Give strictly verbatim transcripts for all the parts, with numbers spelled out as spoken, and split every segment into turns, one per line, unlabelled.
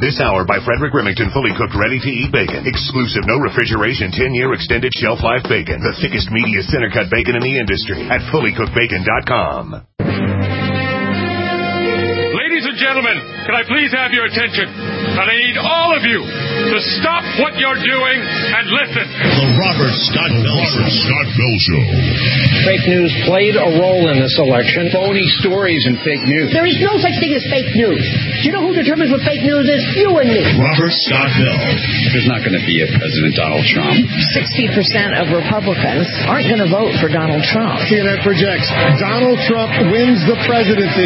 This hour by Frederick Remington, fully cooked, ready-to-eat bacon. Exclusive, no refrigeration, ten-year extended shelf life bacon. The thickest, meatiest, center-cut bacon in the industry at fully cooked bacon dot com.
Ladies and gentlemen, can I please have your attention? And I need all of you to stop what you're doing and listen.
The Robert Scott Bell Show. Scott Bell Show.
Fake news played a role in this election. Phony stories and fake news.
There is no such thing as fake news. Do you know who determines what fake news is? You and me.
Robert Scott Bell.
There's not going to be a President Donald Trump.
sixty percent of Republicans aren't going to vote for Donald Trump.
C N N projects Donald Trump wins the presidency.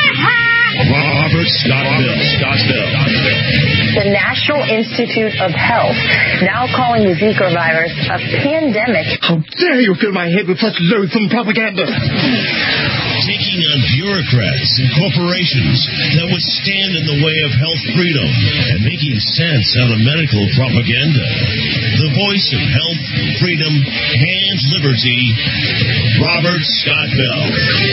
Robert Scott Bell. Scott Bell.
The National Institute of Health now calling the Zika virus a pandemic.
How dare you fill my head with such loathsome propaganda?
Taking on bureaucrats and corporations that would stand in the way of health freedom and making sense out of medical propaganda. The voice of health, freedom, and liberty, Robert Scott Bell.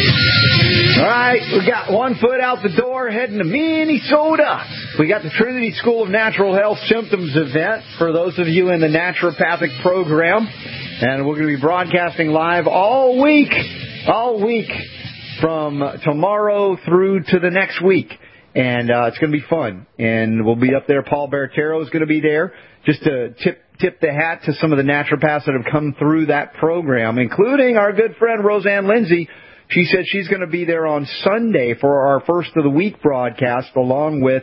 All right, we got one foot out the door heading to Minnesota. We got the Trinity School of Natural Health Symptoms event for those of you in the naturopathic program. And we're going to be broadcasting live all week, all week from tomorrow through to the next week. And uh, it's going to be fun. And we'll be up there. Paul Baratero is going to be there just to tip tip the hat to some of the naturopaths that have come through that program, including our good friend Roseanne Lindsay. She said she's going to be there on Sunday for our First of the Week broadcast, along with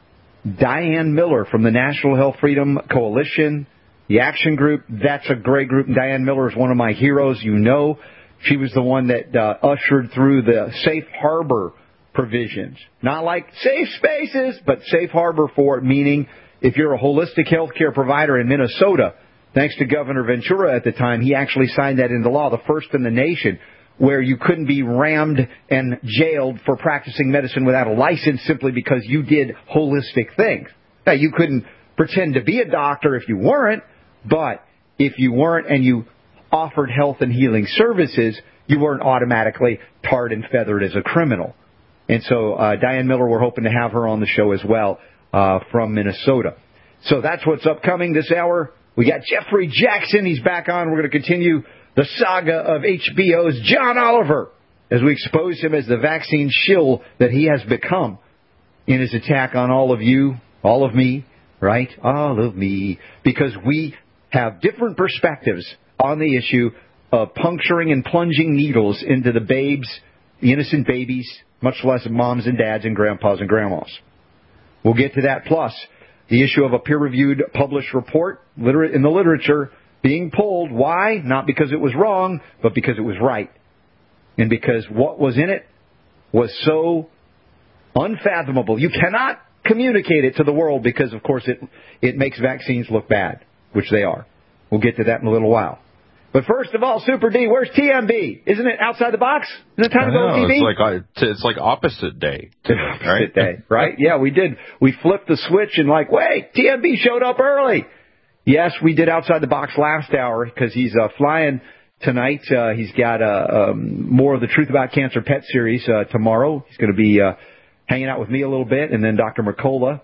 Diane Miller from the National Health Freedom Coalition, the Action Group. That's a great group. Diane Miller is one of my heroes, you know. She was the one that uh, ushered through the safe harbor provisions. Not like safe spaces, but safe harbor for it, meaning if you're a holistic health care provider in Minnesota, thanks to Governor Ventura at the time, he actually signed that into law, the first in the nation, where you couldn't be rammed and jailed for practicing medicine without a license simply because you did holistic things. Now, you couldn't pretend to be a doctor if you weren't, but if you weren't and you offered health and healing services, you weren't automatically tarred and feathered as a criminal. And so uh, Diane Miller, we're hoping to have her on the show as well uh, from Minnesota. So that's what's upcoming this hour. We got Jeffrey Jackson. He's back on. We're going to continue the saga of H B O's John Oliver as we expose him as the vaccine shill that he has become in his attack on all of you, all of me, right? All of me. Because we have different perspectives on the issue of puncturing and plunging needles into the babes, the innocent babies, much less moms and dads and grandpas and grandmas. We'll get to that. Plus, the issue of a peer-reviewed published report in the literature being pulled. Why? Not because it was wrong, but because it was right. And because what was in it was so unfathomable. You cannot communicate it to the world because, of course, it it makes vaccines look bad, which they are. We'll get to that in a little while. But first of all, Super D, where's T M B? Isn't it outside the box? Isn't it time to go to T V?
It's like, it's like opposite day.
Opposite right? day, right? Yeah, we did. We flipped the switch and like, wait, T M B showed up early. Yes, we did outside the box last hour because he's uh, flying tonight. Uh, he's got uh, um, more of the Truth About Cancer Pet series uh, tomorrow. He's going to be uh, hanging out with me a little bit, and then Doctor Mercola.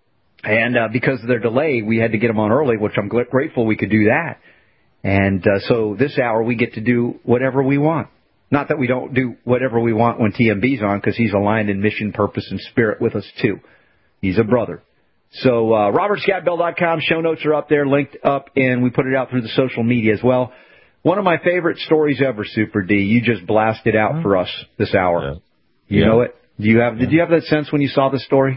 And uh, because of their delay, we had to get him on early, which I'm gl- grateful we could do that. And uh, so this hour we get to do whatever we want. Not that we don't do whatever we want when T M B's on, because he's aligned in mission, purpose, and spirit with us, too. He's a brother. So uh, robert scott bell dot com, show notes are up there, linked up, and we put it out through the social media as well. One of my favorite stories ever, Super D. You just blasted out for us this hour. Yeah. You yeah. know it? Do you have? Did you have that sense when you saw the story?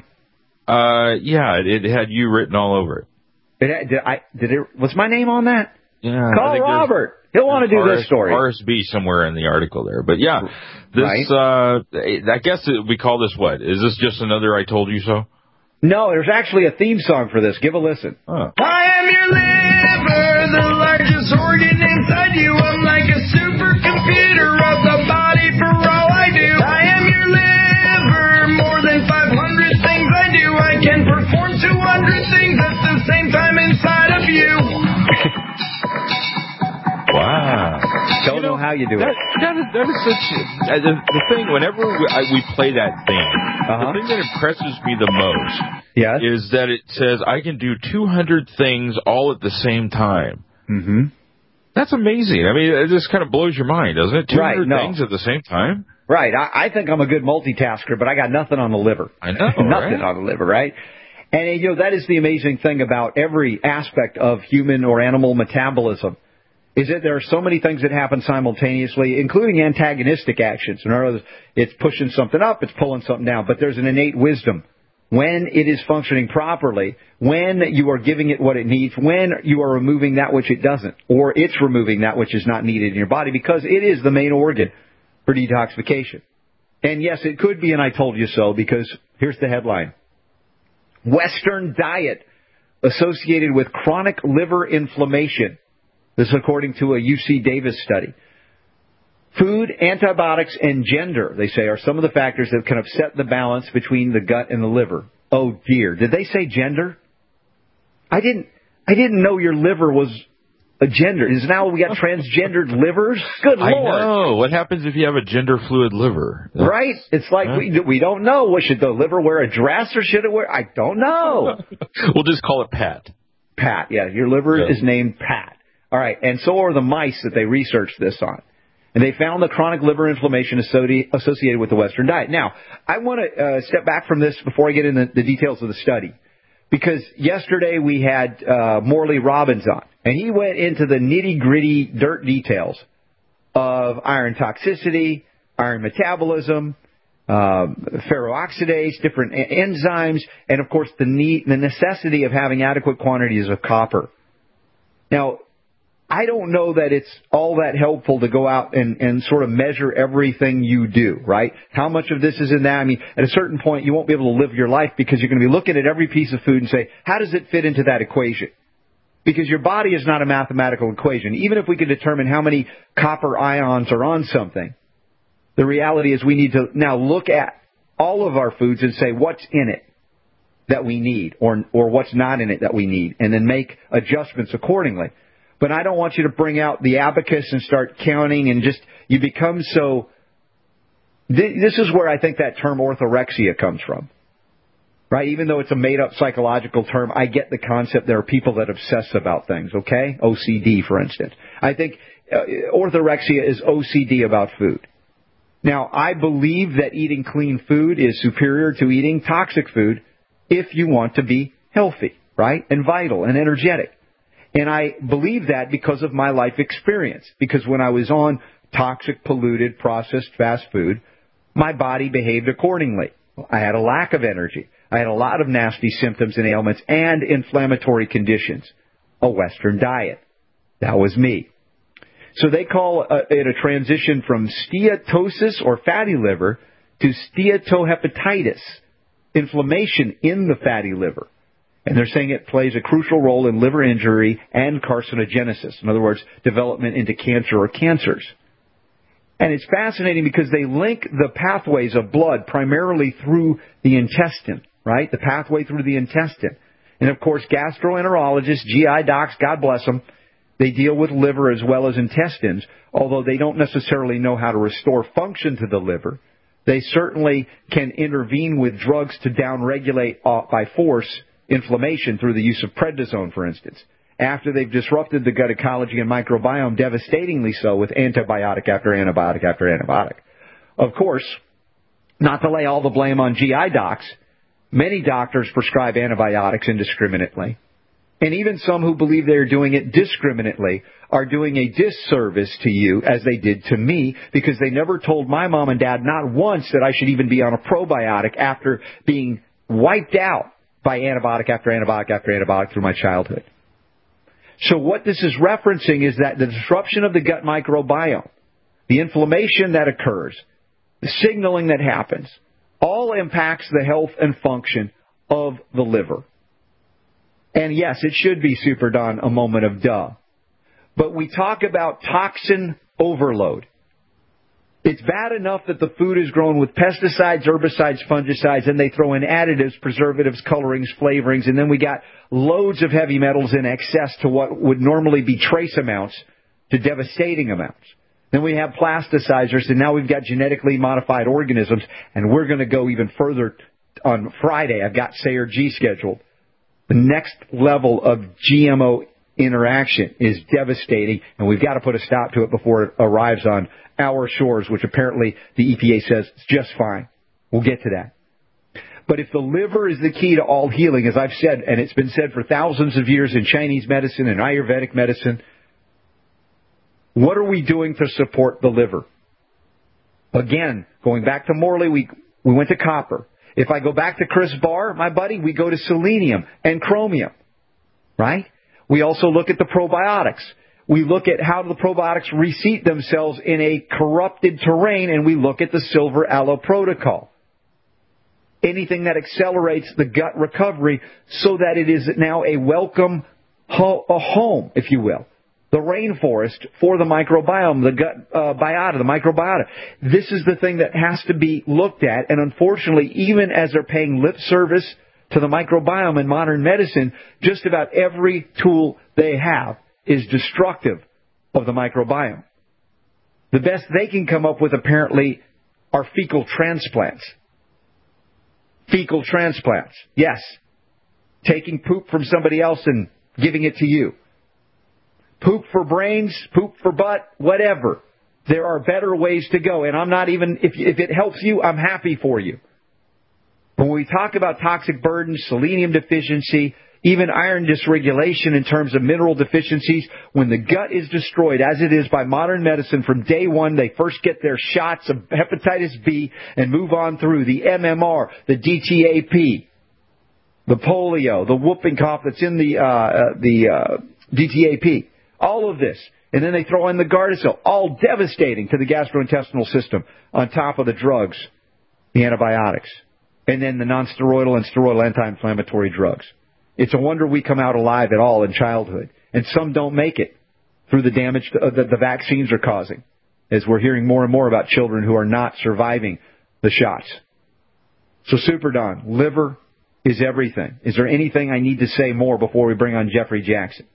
Uh, yeah, it, it had you written all over it.
It had, did I? Did it? Was my name on that?
Yeah.
Call Robert. He'll want to do
R S,
this story.
R S B somewhere in the article there. But yeah, this,
right.
uh, I guess we call this what? Is this just another I told you so?
No, there's actually a theme song for this. Give a listen.
Oh.
I am your liver, the largest organ inside you. I'm like a supercomputer of the body for all I do. I am your liver, more than five hundred things I do. I can perform two hundred things at the same time inside of you.
Wow.
Don't know how you do
that,
it.
That is, that is such uh, the, the thing. Whenever we, I, we play that thing,
uh-huh.
the thing that impresses me the most
yes.
is that it says I can do two hundred things all at the same time.
Mm-hmm.
That's amazing. I mean, it just kind of blows your mind, doesn't it? two hundred
right, no.
things at the same time?
Right. I, I think I'm a good multitasker, but I got nothing on the liver.
I know,
Nothing
right?
on the liver, right? And, you know, that is the amazing thing about every aspect of human or animal metabolism, is that there are so many things that happen simultaneously, including antagonistic actions. In other words, it's pushing something up, it's pulling something down, but there's an innate wisdom. When it is functioning properly, when you are giving it what it needs, when you are removing that which it doesn't, or it's removing that which is not needed in your body, because it is the main organ for detoxification. And yes, it could be an I told you so, because here's the headline. Western diet associated with chronic liver inflammation. This is according to a U C Davis study. Food, antibiotics, and gender, they say, are some of the factors that can upset the balance between the gut and the liver. Oh, dear. Did they say gender? I didn't I didn't know your liver was a gender. Is now we got transgendered livers? Good Lord.
I know. What happens if you have a gender fluid liver? That's,
right? It's like huh? we we don't know. What, should the liver wear a dress or should it wear? I don't know.
We'll just call it Pat.
Pat, yeah. Your liver
yeah.
is named Pat. All right. And so are the mice that they researched this on. And they found the chronic liver inflammation associated with the Western diet. Now, I want to uh, step back from this before I get into the details of the study. Because yesterday we had uh, Morley Robbins on, and he went into the nitty-gritty dirt details of iron toxicity, iron metabolism, um, ferrooxidase, different enzymes, and, of course, the need, the necessity of having adequate quantities of copper. Now, I don't know that it's all that helpful to go out and, and sort of measure everything you do, right? How much of this is in that? I mean, at a certain point, you won't be able to live your life because you're going to be looking at every piece of food and say, how does it fit into that equation? Because your body is not a mathematical equation. Even if we could determine how many copper ions are on something, the reality is we need to now look at all of our foods and say what's in it that we need or or what's not in it that we need, and then make adjustments accordingly. But I don't want you to bring out the abacus and start counting and just, you become so, this is where I think that term orthorexia comes from, right? Even though it's a made-up psychological term, I get the concept. There are people that obsess about things, okay? O C D, for instance. I think uh, orthorexia is O C D about food. Now, I believe that eating clean food is superior to eating toxic food if you want to be healthy, right? And vital and energetic. And I believe that because of my life experience. Because when I was on toxic, polluted, processed fast food, my body behaved accordingly. I had a lack of energy. I had a lot of nasty symptoms and ailments and inflammatory conditions. A Western diet. That was me. So they call it a transition from steatosis or fatty liver to steatohepatitis, inflammation in the fatty liver. And they're saying it plays a crucial role in liver injury and carcinogenesis. In other words, development into cancer or cancers. And it's fascinating because they link the pathways of blood primarily through the intestine, right? The pathway through the intestine. And, of course, gastroenterologists, G I docs, God bless them, they deal with liver as well as intestines, although they don't necessarily know how to restore function to the liver. They certainly can intervene with drugs to downregulate uh, by force inflammation through the use of prednisone, for instance, after they've disrupted the gut ecology and microbiome devastatingly so with antibiotic after antibiotic after antibiotic. Of course, not to lay all the blame on G I docs, many doctors prescribe antibiotics indiscriminately. And even some who believe they are doing it discriminately are doing a disservice to you, as they did to me, because they never told my mom and dad not once that I should even be on a probiotic after being wiped out by antibiotic after antibiotic after antibiotic through my childhood. So what this is referencing is that the disruption of the gut microbiome, the inflammation that occurs, the signaling that happens, all impacts the health and function of the liver. And yes, it should be, Super Don, a moment of duh. But we talk about toxin overload. It's bad enough that the food is grown with pesticides, herbicides, fungicides, and they throw in additives, preservatives, colorings, flavorings, and then we got loads of heavy metals in excess to what would normally be trace amounts to devastating amounts. Then we have plasticizers, and now we've got genetically modified organisms, and we're going to go even further on Friday. I've got Sayer G scheduled. The next level of G M O interaction is devastating, and we've got to put a stop to it before it arrives on our shores, which apparently the E P A says is just fine. We'll get to that. But if the liver is the key to all healing, as I've said, and it's been said for thousands of years in Chinese medicine and Ayurvedic medicine, what are we doing to support the liver? Again, going back to Morley, we, we went to copper. If I go back to Chris Barr, my buddy, we go to selenium and chromium, right? We also look at the probiotics. We look at how the probiotics reseat themselves in a corrupted terrain, and we look at the silver aloe protocol. Anything that accelerates the gut recovery so that it is now a welcome ho- a home, if you will. The rainforest for the microbiome, the gut uh, biota, the microbiota. This is the thing that has to be looked at. And unfortunately, even as they're paying lip service to the microbiome in modern medicine, just about every tool they have is destructive of the microbiome. The best they can come up with, apparently, are fecal transplants. Fecal transplants. Yes. Taking poop from somebody else and giving it to you. Poop for brains, poop for butt, whatever. There are better ways to go. And I'm not even, if, if it helps you, I'm happy for you. When we talk about toxic burdens, selenium deficiency, even iron dysregulation in terms of mineral deficiencies, when the gut is destroyed, as it is by modern medicine from day one, they first get their shots of hepatitis B and move on through the M M R, the D T A P, the polio, the whooping cough that's in the, uh, uh, the uh, D T A P, all of this. And then they throw in the Gardasil, all devastating to the gastrointestinal system on top of the drugs, the antibiotics, and then the nonsteroidal and steroidal anti-inflammatory drugs. It's a wonder we come out alive at all in childhood. And some don't make it through the damage that the vaccines are causing, as we're hearing more and more about children who are not surviving the shots. So, Super Don, liver is everything. Is there anything I need to say more before we bring on Jeffrey Jackson?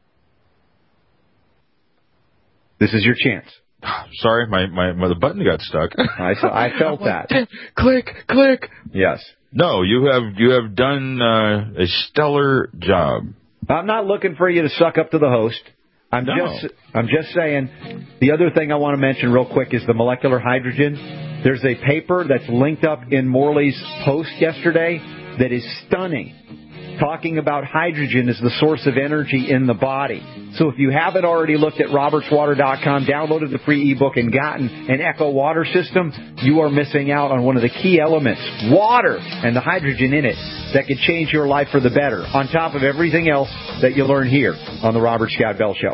This is your chance.
Sorry, my, my, my the button got stuck.
I, I felt that.
Click, click.
Yes.
No, you have you have done uh, a stellar job.
I'm not looking for you to suck up to the host. I'm
no.
just I'm just saying. The other thing I want to mention real quick is the molecular hydrogen. There's a paper that's linked up in Morley's post yesterday that is stunning, talking about hydrogen as the source of energy in the body. So if you haven't already looked at roberts water dot com, downloaded the free ebook, and gotten an Echo water system, you are missing out on one of the key elements, water, and the hydrogen in it that could change your life for the better, on top of everything else that you learn here on the Robert Scott Bell Show.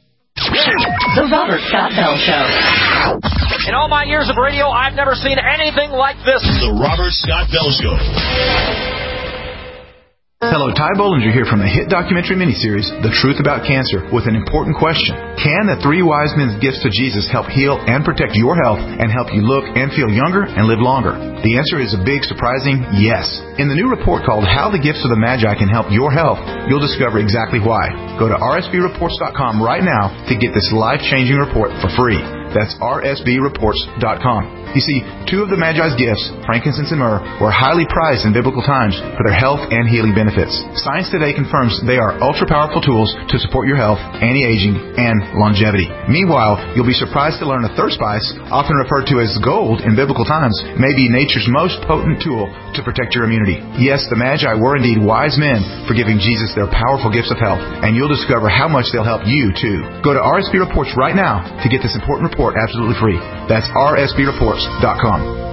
The Robert Scott Bell Show. In all my years of radio, I've never seen anything like this.
The Robert Scott Bell Show.
Hello, Ty Bollinger here from the hit documentary miniseries, The Truth About Cancer, with an important question. Can the three wise men's gifts to Jesus help heal and protect your health and help you look and feel younger and live longer? The answer is a big, surprising yes. In the new report called How the Gifts of the Magi Can Help Your Health, you'll discover exactly why. Go to r s b reports dot com right now to get this life-changing report for free. That's r s b reports dot com. You see, two of the Magi's gifts, frankincense and myrrh, were highly prized in biblical times for their health and healing benefits. Science today confirms they are ultra-powerful tools to support your health, anti-aging, and longevity. Meanwhile, you'll be surprised to learn a third spice, often referred to as gold in biblical times, may be nature's most potent tool to protect your immunity. Yes, the Magi were indeed wise men for giving Jesus their powerful gifts of health, and you'll discover how much they'll help you, too. Go to R S B Reports right now to get this important report absolutely free. That's r s b reports dot com.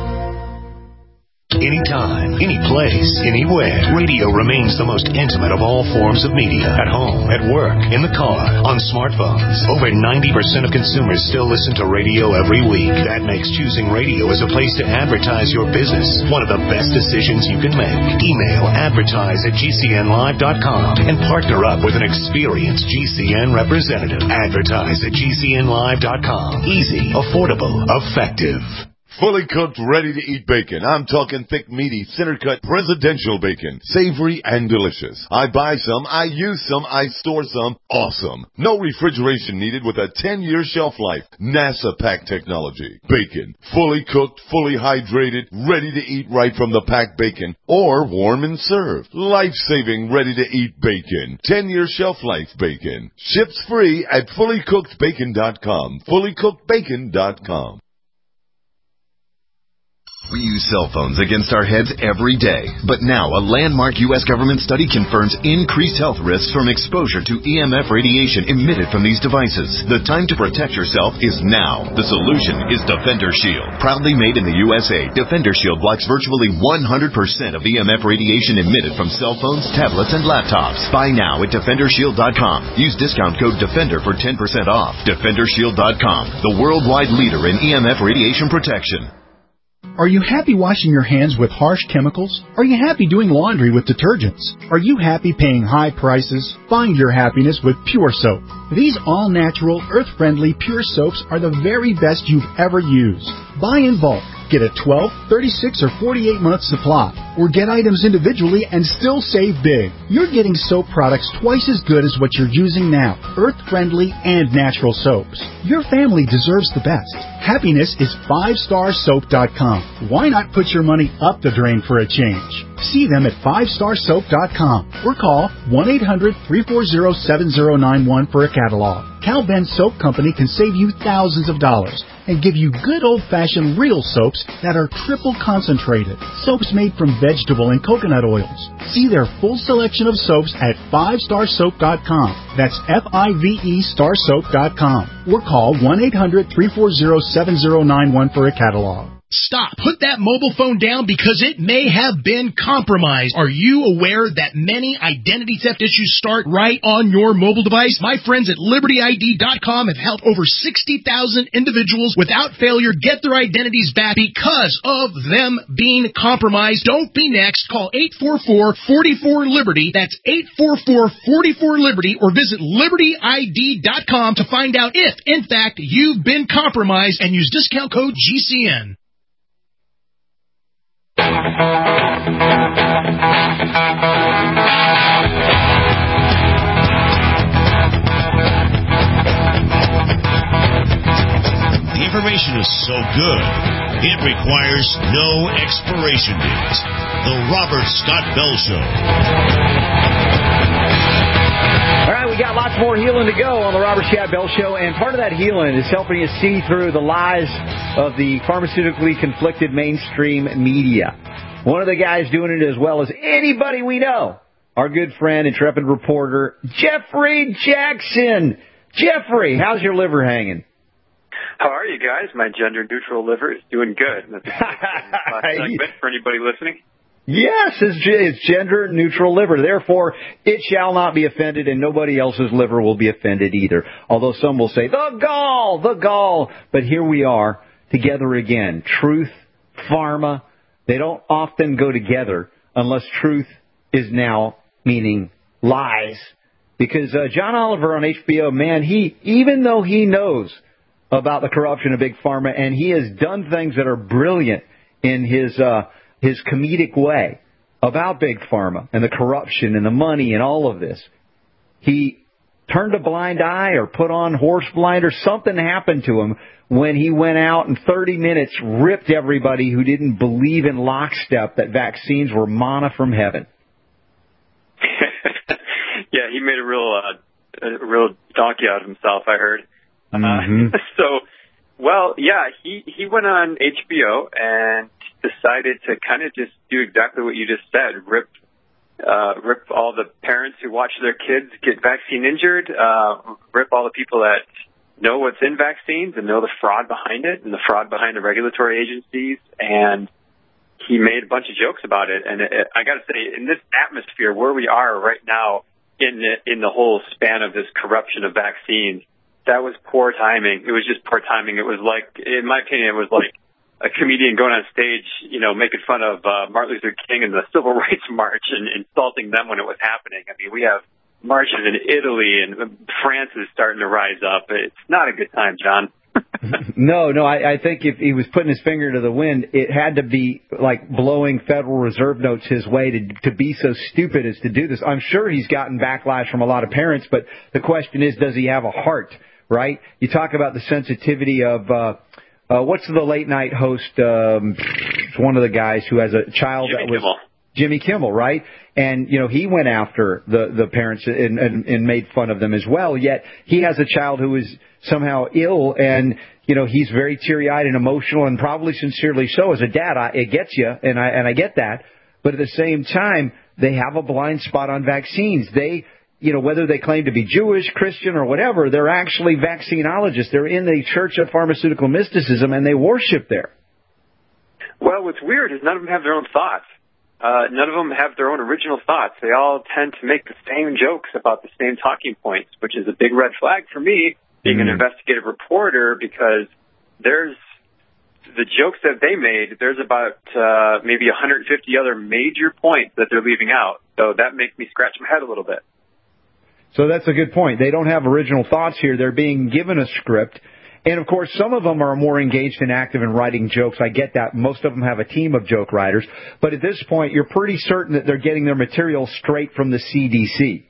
Anytime, any place, anywhere. Radio remains the most intimate of all forms of media. At home, at work, in the car, on smartphones. Over ninety percent of consumers still listen to radio every week. That makes choosing radio as a place to advertise your business one of the best decisions you can make. Email advertise at g c n live dot com and partner up with an experienced G C N representative. Advertise at g c n live dot com. Easy, affordable, effective.
fully cooked, ready-to-eat bacon. I'm talking thick, meaty, center-cut, presidential bacon. Savory and delicious. I buy some, I use some, I store some. Awesome. No refrigeration needed with a ten-year shelf life. NASA pack technology. Bacon. Fully cooked, fully hydrated, ready to eat right from the packed bacon. Or warm and served. Life-saving, ready-to-eat bacon. ten-year shelf life bacon. Ships free at fully cooked bacon dot com. fully cooked bacon dot com.
We use cell phones against our heads every day. But now, a landmark U S government study confirms increased health risks from exposure to E M F radiation emitted from these devices. The time to protect yourself is now. The solution is Defender Shield. Proudly made in the U S A, Defender Shield blocks virtually one hundred percent of E M F radiation emitted from cell phones, tablets, and laptops. Buy now at Defender Shield dot com. Use discount code DEFENDER for ten percent off. Defender Shield dot com, the worldwide leader in E M F radiation protection.
Are you happy washing your hands with harsh chemicals? Are you happy doing laundry with detergents? Are you happy paying high prices? Find your happiness with Pure Soap. These all-natural, earth-friendly Pure Soaps are the very best you've ever used. Buy in bulk. Get a twelve, thirty-six, or forty-eight month supply. Or get items individually and still save big. You're getting soap products twice as good as what you're using now. Earth-friendly and natural soaps. Your family deserves the best. Happiness is five star soap dot com. Why not put your money up the drain for a change? See them at five star soap dot com or call one eight hundred, three four zero, seven zero nine one for a catalog. Cal Ben Soap Company can save you thousands of dollars and give you good old-fashioned real soaps that are triple concentrated. Soaps made from vegetable and coconut oils. See their full selection of soaps at five star soap dot com. That's F I V E star soap dot com. Or call one eight hundred, three four zero, seven zero nine one for a catalog.
Stop. Put that mobile phone down because it may have been compromised. Are you aware that many identity theft issues start right on your mobile device? My friends at Liberty I D dot com have helped over sixty thousand individuals without failure get their identities back because of them being compromised. Don't be next. Call eight four four, four four, Liberty. That's eight four four, four four, Liberty, or visit Liberty I D dot com to find out if, in fact, you've been compromised, and use discount code G C N.
The information is so good, it requires no expiration date. The Robert Scott Bell Show.
All right, we got lots more healing to go on the Robert Scott Bell Show, and part of that healing is helping us see through the lies of the pharmaceutically conflicted mainstream media. One of the guys doing it as well as anybody we know, our good friend, intrepid reporter, Jeffrey Jackson. Jeffrey, how's your liver hanging?
How are you guys? My gender-neutral liver is doing good. That's a segment for anybody listening.
Yes, it's, it's gender-neutral liver. Therefore, it shall not be offended, and nobody else's liver will be offended either. Although some will say, the gall, the gall. But here we are, together again. Truth, pharma, they don't often go together unless truth is now meaning lies. Because uh, John Oliver on H B O, man, he even though he knows about the corruption of Big Pharma, and he has done things that are brilliant in his uh, his comedic way about Big Pharma and the corruption and the money and all of this, he turned a blind eye or put on horse blinders. Something happened to him when he went out and thirty minutes ripped everybody who didn't believe in lockstep that vaccines were manna from heaven.
Yeah, he made a real uh, a real donkey out of himself, I heard.
Mm-hmm.
Uh, so, well, yeah, he, he went on H B O and decided to kind of just do exactly what you just said, rip uh, rip all the parents who watch their kids get vaccine injured, uh, rip all the people that know what's in vaccines and know the fraud behind it and the fraud behind the regulatory agencies. And he made a bunch of jokes about it. And it, it, I got to say, in this atmosphere where we are right now in the, in the whole span of this corruption of vaccines, that was poor timing. It was just poor timing. It was like, in my opinion, it was like a comedian going on stage, you know, making fun of uh, Martin Luther King and the Civil Rights March and insulting them when it was happening. I mean, we have marches in Italy and France is starting to rise up. It's not a good time, John.
no, no, I, I think if he was putting his finger to the wind, it had to be like blowing Federal Reserve notes his way to to be so stupid as to do this. I'm sure he's gotten backlash from a lot of parents, but the question is, does he have a heart, right? You talk about the sensitivity of, uh, uh, what's the late night host, um, one of the guys who has a child
Jimmy
that was...
Kimmel.
Jimmy Kimmel, right? And, you know, he went after the, the parents and, and, and made fun of them as well, yet he has a child who is somehow ill, and, you know, he's very teary-eyed and emotional, and probably sincerely so. As a dad, I, it gets you, and I, and I get that. But at the same time, they have a blind spot on vaccines. They, you know, whether they claim to be Jewish, Christian, or whatever, they're actually vaccinologists. They're in the Church of Pharmaceutical Mysticism, and they worship there.
Well, what's weird is none of them have their own thoughts. Uh, none of them have their own original thoughts. They all tend to make the same jokes about the same talking points, which is a big red flag for me, being mm. an investigative reporter, because there's the jokes that they made, there's about uh, maybe one hundred fifty other major points that they're leaving out. So that makes me scratch my head a little bit.
So that's a good point. They don't have original thoughts here. They're being given a script. And, of course, some of them are more engaged and active in writing jokes. I get that. Most of them have a team of joke writers. But at this point, you're pretty certain that they're getting their material straight from the C D C.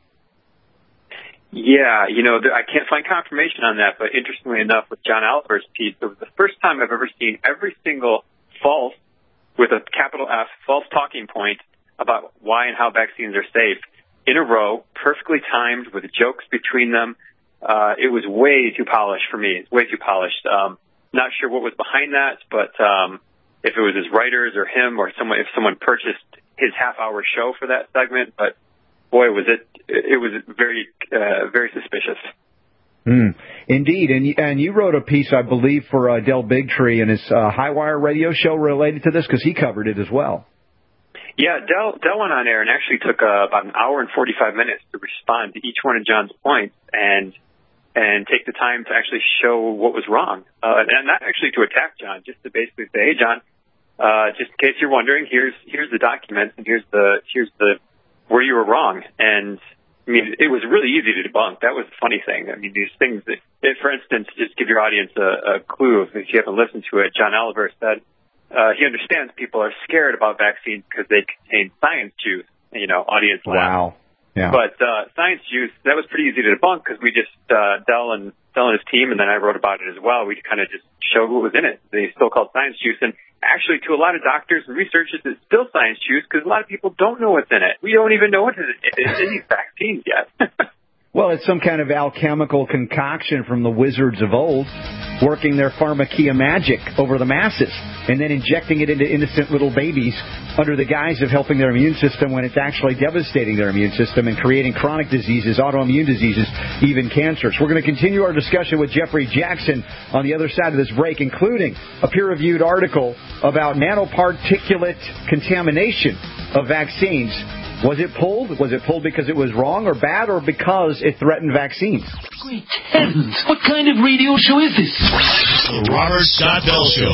Yeah, you know, I can't find confirmation on that. But interestingly enough, with John Oliver's piece, it was the first time I've ever seen every single false, with a capital F, false talking point about why and how vaccines are safe in a row, perfectly timed with jokes between them. Uh, it was way too polished for me. It's way too polished. Um, not sure what was behind that, but um, if it was his writers or him or someone, if someone purchased his half-hour show for that segment. But boy, was it! It was very, uh, very suspicious.
Mm, indeed, and and you wrote a piece, I believe, for uh, Del Bigtree and his uh, Highwire radio show related to this, because he covered it as well.
Yeah, Del, Del went on air and actually took uh, about an hour and forty-five minutes to respond to each one of John's points, and. and take the time to actually show what was wrong. Uh, and not actually to attack John, just to basically say, hey, John, uh, just in case you're wondering, here's here's the documents, and here's the here's the where you were wrong. And, I mean, it was really easy to debunk. That was the funny thing. I mean, these things that, if, for instance, just give your audience a, a clue, if you haven't listened to it, John Oliver said uh, he understands people are scared about vaccines because they contain science juice. You know, audience laughed.
Wow. Yeah.
But uh, science juice, that was pretty easy to debunk because we just, uh, Del and Del and his team, and then I wrote about it as well. We kind of just showed what was in it. They still called science juice. And actually, to a lot of doctors and researchers, it's still science juice because a lot of people don't know what's in it. We don't even know what is in these vaccines yet.
Well, it's some kind of alchemical concoction from the wizards of old, working their pharmakia magic over the masses, and then injecting it into innocent little babies under the guise of helping their immune system when it's actually devastating their immune system and creating chronic diseases, autoimmune diseases, even cancers. We're going to continue our discussion with Jeffrey Jackson on the other side of this break, including a peer-reviewed article about nanoparticulate contamination of vaccines. Was it pulled? Was it pulled because it was wrong or bad, or because it threatened vaccines?
Great heavens! What kind of radio show is this?
The Robert Scott Bell Show.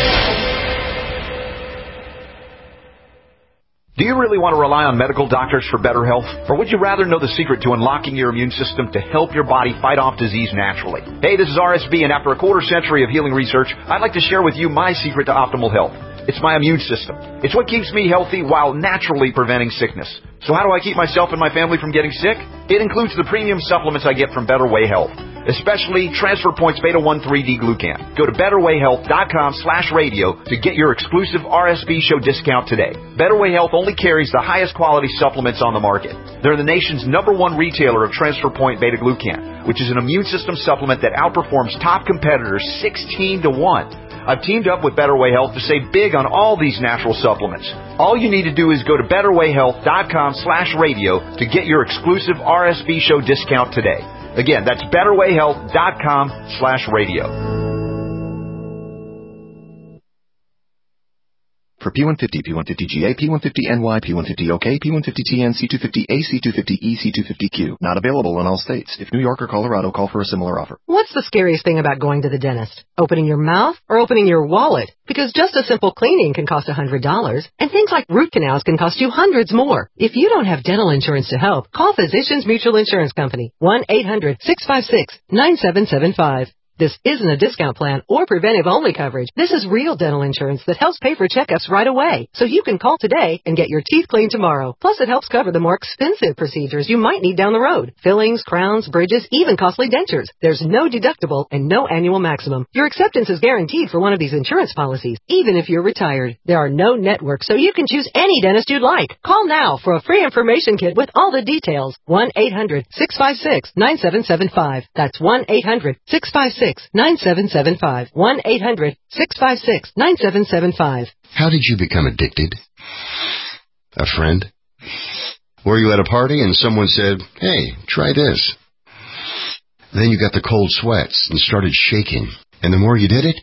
Do you really want to rely on medical doctors for better health? Or would you rather know the secret to unlocking your immune system to help your body fight off disease naturally? Hey, this is R S B, and after a quarter century of healing research, I'd like to share with you my secret to optimal health. It's my immune system. It's what keeps me healthy while naturally preventing sickness. So how do I keep myself and my family from getting sick? It includes the premium supplements I get from Better Way Health, especially Transfer Points Beta one three D Glucan. Go to betterwayhealth.com slash radio to get your exclusive R S B show discount today. Better Way Health only carries the highest quality supplements on the market. They're the nation's number one retailer of Transfer Point Beta Glucan, which is an immune system supplement that outperforms top competitors sixteen to one. I've teamed up with Better Way Health to save big on all these natural supplements. All you need to do is go to betterwayhealth.com slash radio to get your exclusive R S B show discount today. Again, that's betterwayhealth.com slash radio.
For P one fifty, P one fifty G A, P one fifty N Y, P one fifty O K, P one fifty T N, C two fifty A, C two fifty E, C two fifty Q. Not available in all states. If New York or Colorado, call for a similar offer.
What's the scariest thing about going to the dentist? Opening your mouth or opening your wallet? Because just a simple cleaning can cost one hundred dollars, and things like root canals can cost you hundreds more. If you don't have dental insurance to help, call Physicians Mutual Insurance Company, one eight hundred six five six nine seven seven five. This isn't a discount plan or preventive-only coverage. This is real dental insurance that helps pay for checkups right away. So you can call today and get your teeth cleaned tomorrow. Plus, it helps cover the more expensive procedures you might need down the road. Fillings, crowns, bridges, even costly dentures. There's no deductible and no annual maximum. Your acceptance is guaranteed for one of these insurance policies, even if you're retired. There are no networks, so you can choose any dentist you'd like. Call now for a free information kit with all the details. one eight hundred six five six nine seven seven five. That's one eight hundred six five six nine seven seven five. one eight hundred six five six nine seven seven five.
How did you become addicted? A friend? Were you at a party and someone said, hey, try this? Then you got the cold sweats and started shaking. And the more you did it,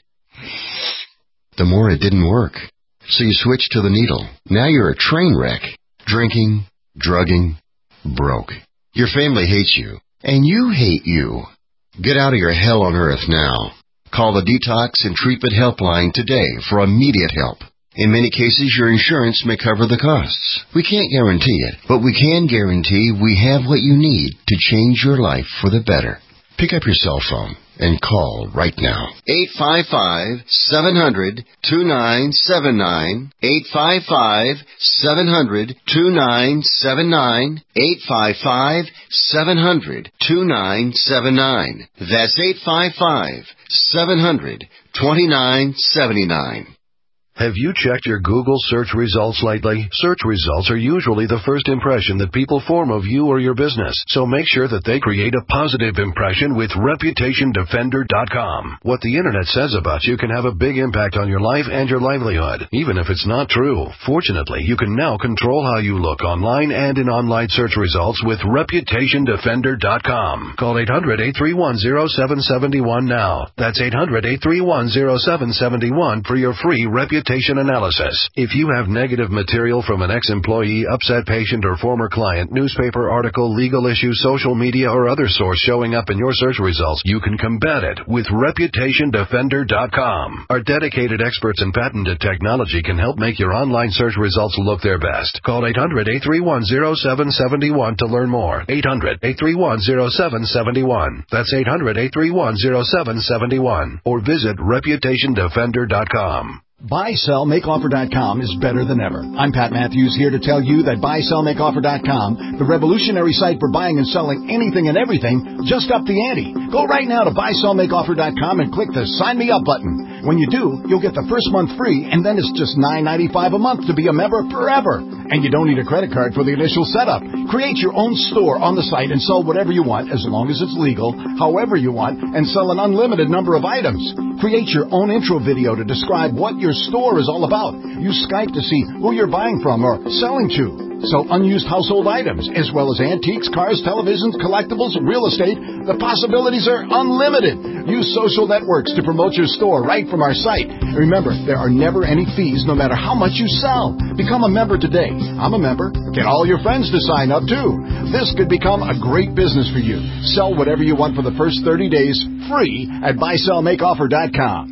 the more it didn't work. So you switched to the needle. Now you're a train wreck. Drinking, drugging, broke. Your family hates you. And you hate you. Get out of your hell on earth now. Call the Detox and Treatment Helpline today for immediate help. In many cases, your insurance may cover the costs. We can't guarantee it, but we can guarantee we have what you need to change your life for the better. Pick up your cell phone and call right now. eight five five, seven hundred, two nine seven nine. eight five five, seven hundred, two nine seven nine. eight five five, seven hundred, two nine seven nine. That's eight five five, seven hundred, two nine seven nine.
Have you checked your Google search results lately? Search results are usually the first impression that people form of you or your business, so make sure that they create a positive impression with Reputation Defender dot com. What the Internet says about you can have a big impact on your life and your livelihood, even if it's not true. Fortunately, you can now control how you look online and in online search results with Reputation Defender dot com. Call eight hundred, eight three one, zero seven seven one now. That's eight hundred, eight three one, zero seven seven one for your free Reputation analysis. If you have negative material from an ex-employee, upset patient, or former client, newspaper article, legal issue, social media, or other source showing up in your search results, you can combat it with Reputation Defender dot com. Our dedicated experts in patented technology can help make your online search results look their best. Call eight hundred, eight three one, zero seven seven one to learn more. eight hundred, eight three one, zero seven seven one. That's eight hundred, eight three one, zero seven seven one. Or visit Reputation Defender dot com.
buy sell make offer dot com is better than ever. I'm Pat Matthews here to tell you that buy sell make offer dot com, the revolutionary site for buying and selling anything and everything, just upped the ante. Go right now to buy sell make offer dot com and click the Sign Me Up button. When you do, you'll get the first month free, and then it's just nine ninety-five a month to be a member forever. And you don't need a credit card for the initial setup. Create your own store on the site and sell whatever you want, as long as it's legal, however you want, and sell an unlimited number of items. Create your own intro video to describe what your store is all about. Use Skype to see who you're buying from or selling to. Sell unused household items, as well as antiques, cars, televisions, collectibles, real estate. The possibilities are unlimited. Use social networks to promote your store right from our site. Remember, there are never any fees, no matter how much you sell. Become a member today. I'm a member. Get all your friends to sign up, too. This could become a great business for you. Sell whatever you want for the first thirty days, free at buy sell make offer dot com.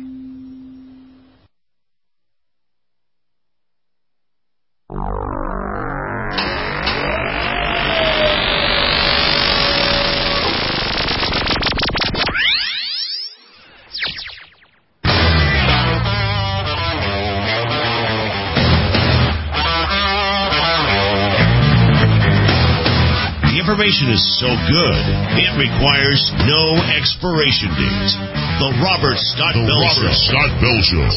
Information is so good, it requires no expiration date. The Robert Scott the Bell Robert Show. Scott Bell Show.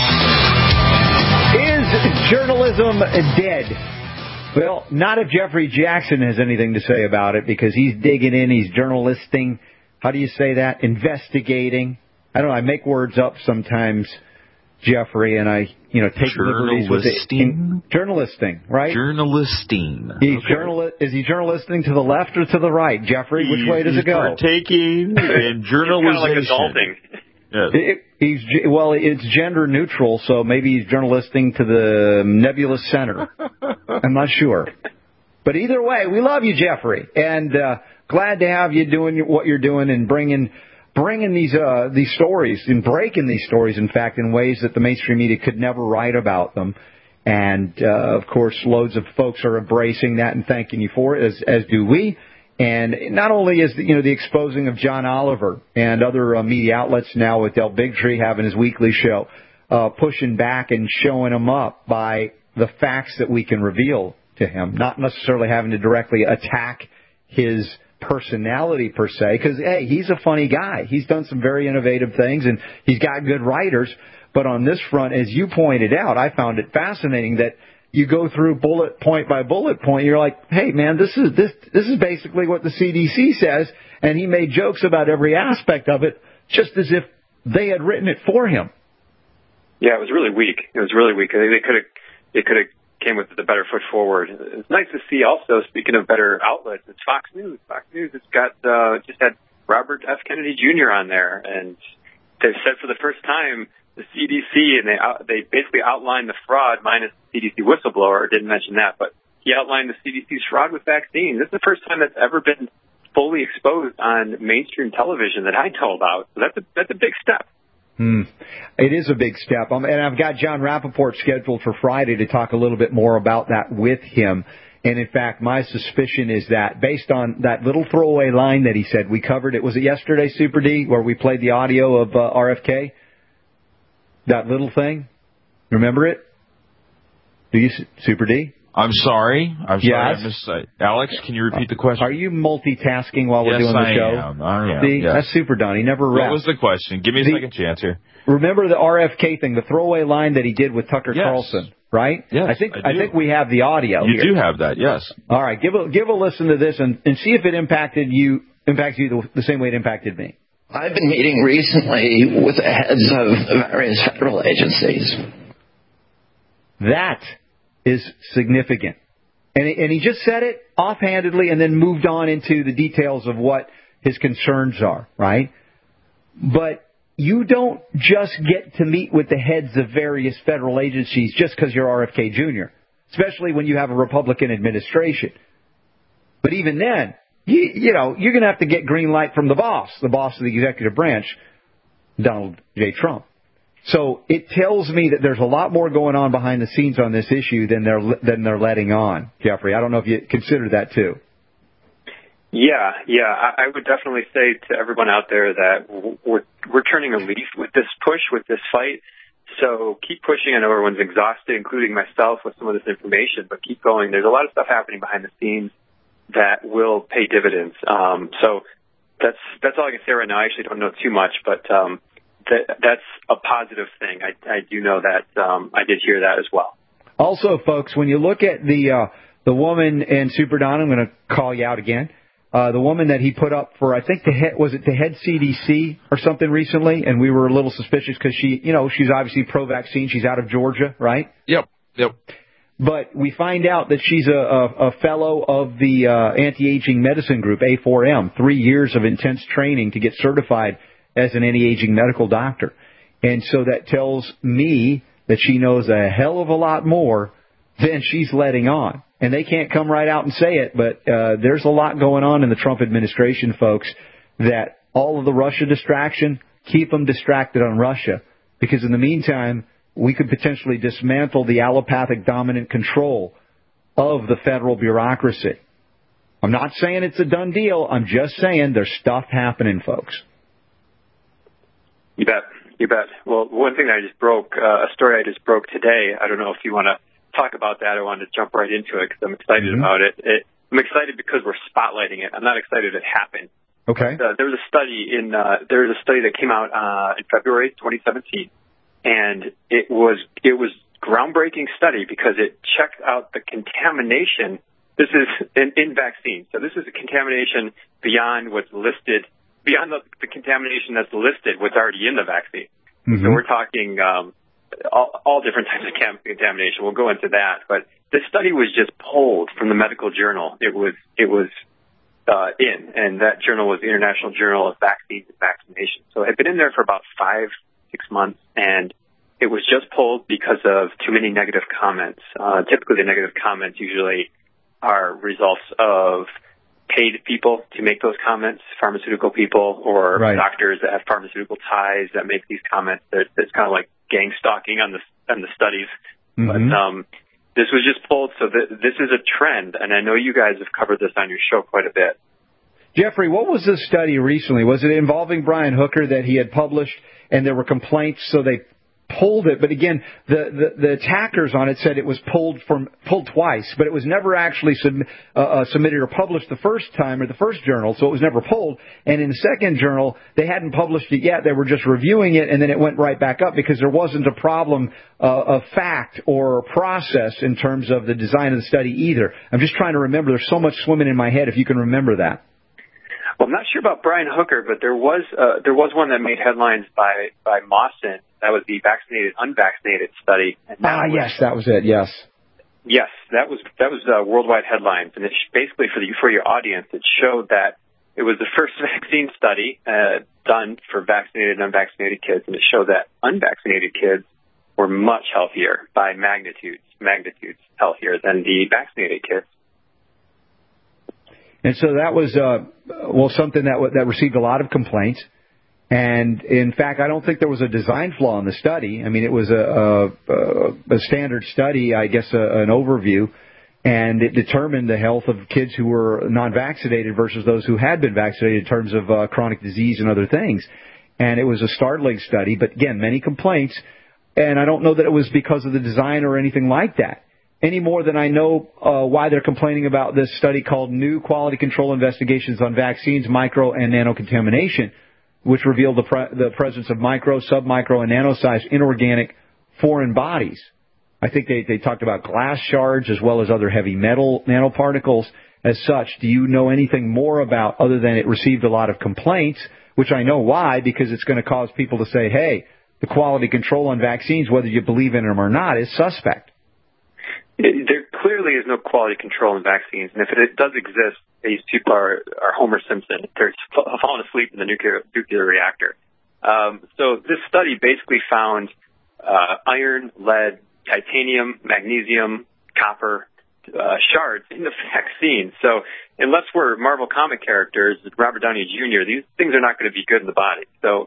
Is journalism dead? Well, not if Jeffrey Jackson has anything to say about it, because he's digging in, he's journalisting. How do you say that? Investigating. I don't know, I make words up sometimes, Jeffrey, and I, you know, take liberties with it. In, journalisting, right?
Journalisting.
He's
okay.
journal- is he journalisting to the left or to the right, Jeffrey? Which
he's,
way does it go?
Partaking in journalization.
It's kind of like adulting.
Yes.
It, he's well, it's gender neutral, so maybe he's journalisting to the nebulous center. I'm not sure, but either way, we love you, Jeffrey, and uh, glad to have you doing what you're doing and bringing. Bringing these uh, these stories and breaking these stories, in fact, in ways that the mainstream media could never write about them. And, uh, of course, loads of folks are embracing that and thanking you for it, as, as do we. And not only is the, you know the exposing of John Oliver and other uh, media outlets now with Del Bigtree having his weekly show, uh, pushing back and showing him up by the facts that we can reveal to him, not necessarily having to directly attack his personality per se, because, hey, he's a funny guy. He's done some very innovative things, and he's got good writers. But on this front, as you pointed out, I found it fascinating that you go through bullet point by bullet point. You're like, hey, man, this is this this is basically what the C D C says, and he made jokes about every aspect of it, just as if they had written it for him.
Yeah, it was really weak. It was really weak. They could have they could have came with the better foot forward. It's nice to see also, speaking of better outlets, it's Fox News. Fox News has got, uh, just had Robert F. Kennedy Junior on there, and they've said for the first time the C D C, and they out, they basically outlined the fraud minus the C D C whistleblower, didn't mention that, but he outlined the C D C's fraud with vaccines. This is the first time that's ever been fully exposed on mainstream television that I know about. So that's a, that's a big step.
Hmm. It is a big step. Um, and I've got John Rappaport scheduled for Friday to talk a little bit more about that with him. And, in fact, my suspicion is that based on that little throwaway line that he said, we covered it. Was it yesterday, Super D, where we played the audio of uh, R F K? That little thing? Remember it? Do you, Super D?
I'm sorry. I'm sorry.
Yes.
I missed that. Alex, can you repeat the question?
Are you multitasking while we're
yes,
doing the
I
show?
Am. I am.
See,
yes.
That's Super Don. He never rests.
What was the question? Give me a
the,
second chance here.
Remember the R F K thing, the throwaway line that he did with Tucker
yes.
Carlson, right?
Yes,
I think
I,
I think we have the audio.
You
here.
do have that, yes.
All right, give a give a listen to this and, and see if it impacted you impacts you the, the same way it impacted me.
I've been meeting recently with the heads of various federal agencies.
That is significant. And he, and he just said it offhandedly and then moved on into the details of what his concerns are, right? But you don't just get to meet with the heads of various federal agencies just because you're R F K Junior, especially when you have a Republican administration. But even then, you, you know, you're going to have to get green light from the boss, the boss of the executive branch, Donald J. Trump. So it tells me that there's a lot more going on behind the scenes on this issue than they're than they're letting on, Jeffrey. I don't know if you consider that too.
Yeah, yeah, I, I would definitely say to everyone out there that we're we're turning a leaf with this push, with this fight. So keep pushing. I know everyone's exhausted, including myself, with some of this information, but keep going. There's a lot of stuff happening behind the scenes that will pay dividends. Um, so that's that's all I can say right now. I actually don't know too much, but um, that, that's a positive thing. I, I do know that. Um, I did hear that as well.
Also, folks, when you look at the uh, the woman in Super Don, I'm going to call you out again. Uh, the woman that he put up for, I think, the head, was it the head C D C or something recently? And we were a little suspicious because she, you know, she's obviously pro-vaccine. She's out of Georgia, right?
Yep, yep.
But we find out that she's a, a, a fellow of the uh, anti-aging medicine group, A four M, three years of intense training to get certified as an anti-aging medical doctor. And so that tells me that she knows a hell of a lot more than she's letting on. And they can't come right out and say it, but uh, there's a lot going on in the Trump administration, folks, that all of the Russia distraction, keep them distracted on Russia. Because in the meantime, we could potentially dismantle the allopathic dominant control of the federal bureaucracy. I'm not saying it's a done deal. I'm just saying there's stuff happening, folks.
You bet. You bet. Well, one thing I just broke, uh, a story I just broke today, I don't know if you want to talk about that. I wanted to jump right into it because I'm excited mm-hmm. about it. it. I'm excited because we're spotlighting it. I'm not excited it happened.
Okay.
Uh, there was a study in uh, there was a study that came out uh, in February twenty seventeen, and it was it was groundbreaking study because it checked out the contamination. This is in, in vaccines, so this is a contamination beyond what's listed, beyond the, the contamination that's listed, what's already in the vaccine. Mm-hmm. So we're talking. Um, All, all different types of contamination. We'll go into that, but this study was just pulled from the medical journal. It was it was uh, in, and that journal was the International Journal of Vaccines and Vaccination. So it had been in there for about five, six months, and it was just pulled because of too many negative comments. Uh, typically, the negative comments usually are results of paid people to make those comments, pharmaceutical people or right. doctors that have pharmaceutical ties that make these comments. It's kind of like gang stalking on the on the studies. Mm-hmm. But um, this was just pulled, so th- this is a trend, and I know you guys have covered this on your show quite a bit.
Jeffrey, what was this study recently? Was it involving Brian Hooker that he had published and there were complaints, so they pulled it? But again, the, the, the attackers on it said it was pulled from pulled twice, but it was never actually sub, uh, uh, submitted or published the first time or the first journal, so it was never pulled. And in the second journal, they hadn't published it yet. They were just reviewing it, and then it went right back up because there wasn't a problem uh, of fact or process in terms of the design of the study either. I'm just trying to remember. There's so much swimming in my head if you can remember that.
Well, I'm not sure about Brian Hooker, but there was uh, there was one that made headlines by by Mawson. That was the vaccinated unvaccinated study. And that
ah,
was,
yes, that was it. Yes,
yes, that was that was uh, worldwide headlines, and it basically for the for your audience, it showed that it was the first vaccine study uh, done for vaccinated and unvaccinated kids, and it showed that unvaccinated kids were much healthier by magnitudes, magnitudes healthier than the vaccinated kids.
And so that was, uh, well, something that that received a lot of complaints. And, in fact, I don't think there was a design flaw in the study. I mean, it was a, a, a standard study, I guess, a, an overview, and it determined the health of kids who were non-vaccinated versus those who had been vaccinated in terms of uh, chronic disease and other things. And it was a startling study, but, again, many complaints. And I don't know that it was because of the design or anything like that, any more than I know uh, why they're complaining about this study called New Quality Control Investigations on Vaccines, Micro and Nanocontamination, which revealed the, pre- the presence of micro, submicro, and nano-sized inorganic foreign bodies. I think they, they talked about glass shards as well as other heavy metal nanoparticles as such. Do you know anything more about, other than it received a lot of complaints, which I know why, because it's going to cause people to say, hey, the quality control on vaccines, whether you believe in them or not, is suspect.
There clearly is no quality control in vaccines, and if it does exist, these people are, are Homer Simpson. They're falling asleep in the nuclear, nuclear reactor. Um, so this study basically found uh, iron, lead, titanium, magnesium, copper uh, shards in the vaccine. So unless we're Marvel comic characters, Robert Downey Junior, these things are not going to be good in the body. So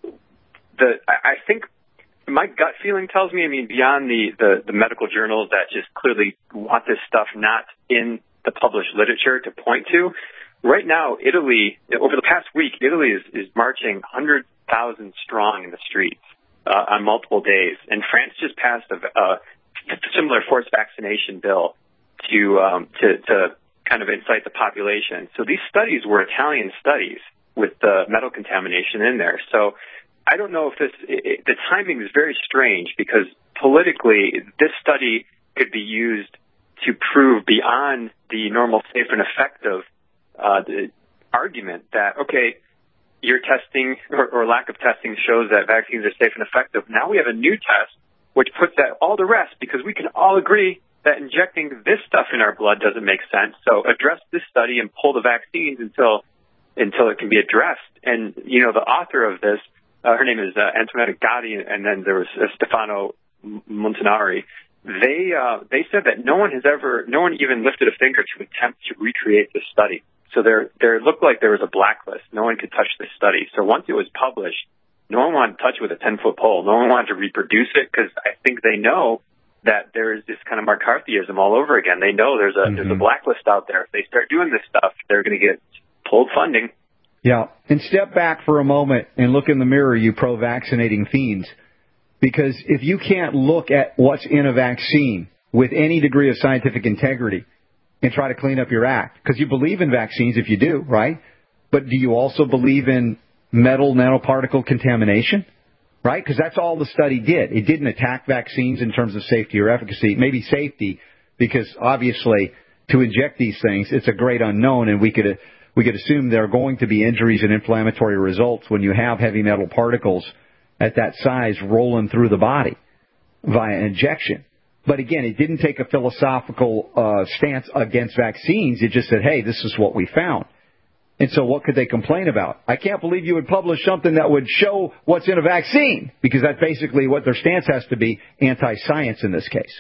the I, I think my gut feeling tells me, I mean, beyond the, the, the medical journals that just clearly want this stuff not in the published literature to point to, right now, Italy, over the past week, Italy is, is marching one hundred thousand strong in the streets uh, on multiple days. And France just passed a, a similar forced vaccination bill to, um, to, to kind of incite the population. So these studies were Italian studies with the metal contamination in there. So I don't know if this, it, the timing is very strange because politically this study could be used to prove beyond the normal safe and effective uh, the argument that, okay, your testing or, or lack of testing shows that vaccines are safe and effective. Now we have a new test which puts that all to rest because we can all agree that injecting this stuff in our blood doesn't make sense. So address this study and pull the vaccines until until it can be addressed. And, you know, the author of this, Uh, her name is uh, Antonetta Gatti, and then there was uh, Stefano Montanari. They uh, they said that no one has ever, no one even lifted a finger to attempt to recreate this study. So there, there looked like there was a blacklist. No one could touch this study. So once it was published, no one wanted to touch it with a ten-foot pole. No one wanted to reproduce it because I think they know that there is this kind of McCarthyism all over again. They know there's a mm-hmm. there's a blacklist out there. If they start doing this stuff, they're going to get pulled funding.
Yeah, and step back for a moment and look in the mirror, you pro-vaccinating fiends, because if you can't look at what's in a vaccine with any degree of scientific integrity and try to clean up your act, because you believe in vaccines if you do, right? But do you also believe in metal nanoparticle contamination, right? Because that's all the study did. It didn't attack vaccines in terms of safety or efficacy, maybe safety, because obviously to inject these things, it's a great unknown, and we could... Uh, We could assume there are going to be injuries and inflammatory results when you have heavy metal particles at that size rolling through the body via injection. But again, it didn't take a philosophical uh, stance against vaccines. It just said, hey, this is what we found. And so what could they complain about? I can't believe you would publish something that would show what's in a vaccine, because that's basically what their stance has to be, anti-science in this case.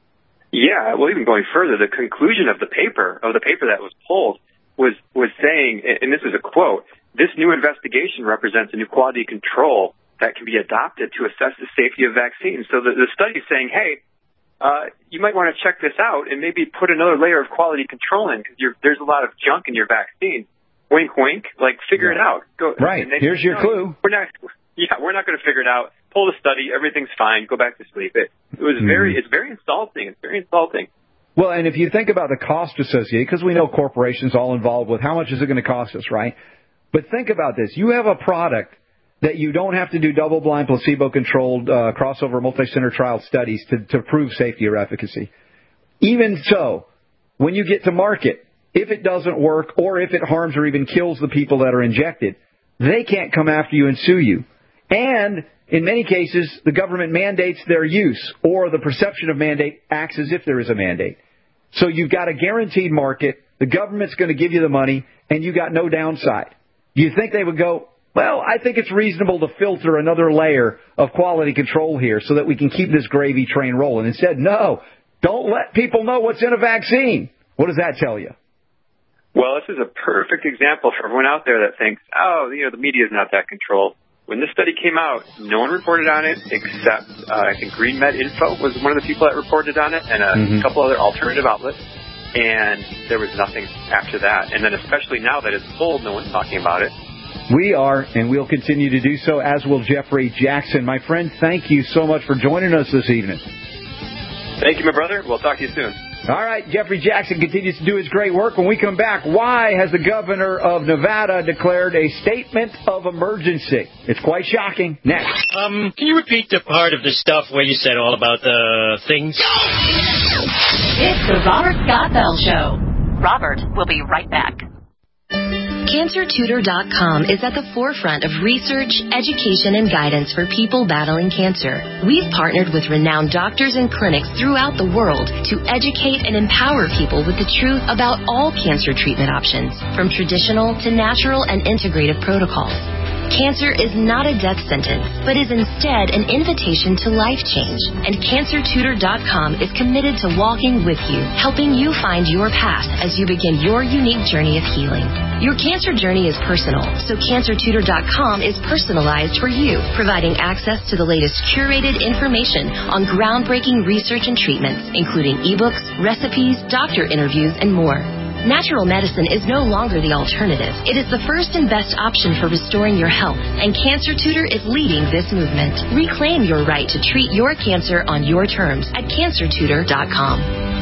Yeah, well, even going further, the conclusion of the paper, of the paper that was pulled, was was saying, and this is a quote, this new investigation represents a new quality control that can be adopted to assess the safety of vaccines. So the, the study is saying, hey, uh, you might want to check this out and maybe put another layer of quality control in because there's a lot of junk in your vaccine. Wink, wink. Like, figure it out. Go.
Right.
And they,
Here's your
no,
clue.
We're not. Yeah, we're not going to figure it out. Pull the study. Everything's fine. Go back to sleep. It, it was very.
Mm-hmm.
It's very insulting. It's very insulting.
Well, and if you think about the cost associated, because we know corporations all involved with how much is it going to cost us, right? But think about this. You have a product that you don't have to do double-blind, placebo-controlled, uh, crossover, multi-center trial studies to, to prove safety or efficacy. Even so, when you get to market, if it doesn't work or if it harms or even kills the people that are injected, they can't come after you and sue you. And in many cases, the government mandates their use, or the perception of mandate acts as if there is a mandate. So you've got a guaranteed market, the government's going to give you the money, and you got no downside. Do you think they would go, well, I think it's reasonable to filter another layer of quality control here so that we can keep this gravy train rolling? Instead, no, don't let people know what's in a vaccine. What does that tell you?
Well, this is a perfect example for everyone out there that thinks, oh, you know, the media is not that controlled. When this study came out, no one reported on it except, uh, I think, Green Med Info was one of the people that reported on it, and a mm-hmm. couple other alternative outlets. And there was nothing after that. And then especially now that it's sold, no one's talking about it.
We are, and we'll continue to do so, as will Jeffrey Jackson. My friend, thank you so much for joining us this evening.
Thank you, my brother. We'll talk to you soon.
All right, Jeffrey Jackson continues to do his great work. When we come back, why has the governor of Nevada declared a statement of emergency? It's quite shocking. Next.
Um, can you repeat the part of the stuff where you said all about the things?
It's the Robert Scott Bell Show. Robert will be right back. Cancer Tutor dot com is at the forefront of research, education, and guidance for people battling cancer. We've partnered with renowned doctors and clinics throughout the world to educate and empower people with the truth about all cancer treatment options, from traditional to natural and integrative protocols. Cancer is not a death sentence, but is instead an invitation to life change. And Cancer Tutor dot com is committed to walking with you, helping you find your path as you begin your unique journey of healing. Your cancer journey is personal, so Cancer Tutor dot com is personalized for you, providing access to the latest curated information on groundbreaking research and treatments, including ebooks, recipes, doctor interviews, and more. Natural medicine is no longer the alternative. It is the first and best option for restoring your health, and Cancer Tutor is leading this movement. Reclaim your right to treat your cancer on your terms at Cancer Tutor dot com.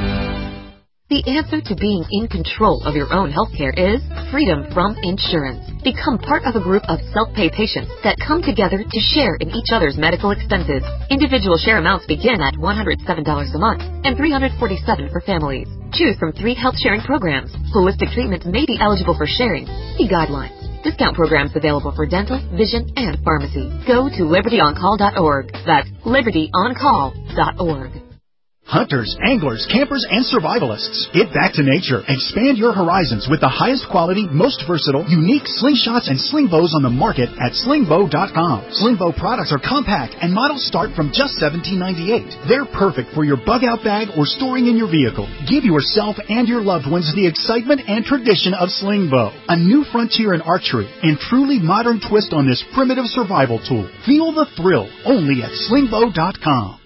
The answer to being in control of your own healthcare is freedom from insurance. Become part of a group of self-pay patients that come together to share in each other's medical expenses. Individual share amounts begin at one hundred seven dollars a month and three hundred forty-seven dollars for families. Choose from three health sharing programs. Holistic treatments may be eligible for sharing. See guidelines. Discount programs available for dental, vision, and pharmacy. Go to liberty on call dot org. That's liberty on call dot org.
Hunters, anglers, campers, and survivalists. Get back to nature. Expand your horizons with the highest quality, most versatile, unique slingshots and sling bows on the market at sling bow dot com. Sling bow products are compact and models start from just seventeen ninety-eight. They're perfect for your bug-out bag or storing in your vehicle. Give yourself and your loved ones the excitement and tradition of sling bow. A new frontier in archery and truly modern twist on this primitive survival tool. Feel the thrill only at sling bow dot com.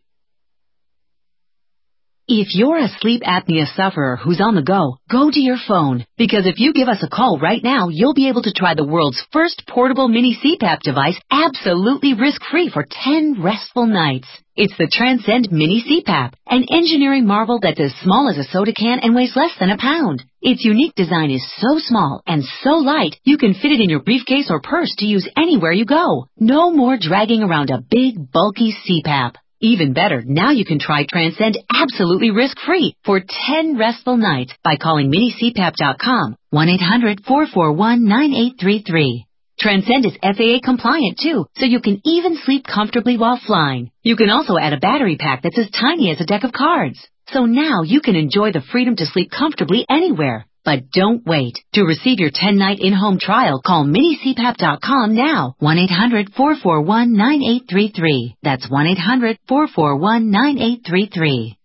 If you're a sleep apnea sufferer who's on the go, go to your phone. Because if you give us a call right now, you'll be able to try the world's first portable mini C PAP device absolutely risk-free for ten restful nights. It's the Transcend Mini C PAP, an engineering marvel that's as small as a soda can and weighs less than a pound. Its unique design is so small and so light, you can fit it in your briefcase or purse to use anywhere you go. No more dragging around a big, bulky C PAP. Even better, now you can try Transcend absolutely risk-free for ten restful nights by calling mini c pap dot com, one eight hundred four four one nine eight three three. Transcend is F A A compliant too, so you can even sleep comfortably while flying. You can also add a battery pack that's as tiny as a deck of cards. So now you can enjoy the freedom to sleep comfortably anywhere. But don't wait. To receive your ten-night in-home trial, call mini c pap dot com now, one eight hundred four four one nine eight three three. That's one eight hundred four four one nine eight three three.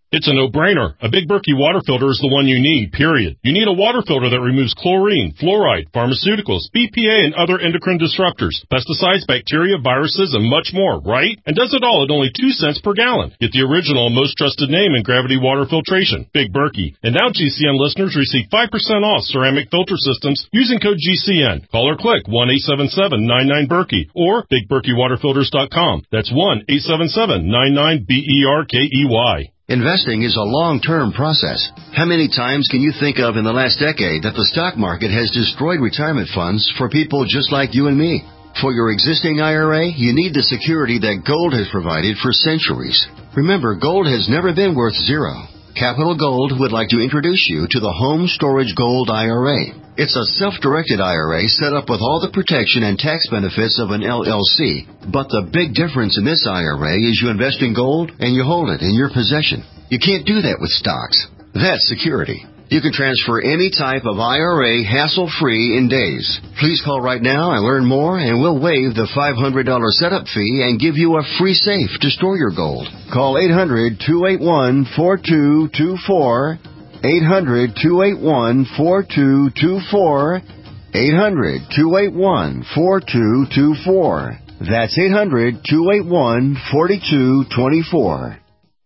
It's a no-brainer. A Big Berkey water filter is the one you need, period. You need a water filter that removes chlorine, fluoride, pharmaceuticals, B P A, and other endocrine disruptors, pesticides, bacteria, viruses, and much more, right? And does it all at only two cents per gallon. Get the original and most trusted name in gravity water filtration, Big Berkey. And now G C N listeners receive five percent off ceramic filter systems using code G C N. Call or click one eight seven seven nine nine Berkey or big berkey water filters dot com. That's one eight seven seven nine nine B E R K E Y.
Investing is a long-term process. How many times can you think of in the last decade that the stock market has destroyed retirement funds for people just like you and me? For your existing I R A, you need the security that gold has provided for centuries. Remember, gold has never been worth zero. Capital Gold would like to introduce you to the Home Storage Gold I R A. It's a self-directed I R A set up with all the protection and tax benefits of an L L C. But the big difference in this I R A is you invest in gold and you hold it in your possession. You can't do that with stocks. That's security. You can transfer any type of I R A hassle-free in days. Please call right now and learn more, and we'll waive the five hundred dollars setup fee and give you a free safe to store your gold. Call eight hundred two eight one four two two four, eight hundred two eight one four two two four, eight hundred two eight one four two two four. That's eight hundred two eight one four two two four.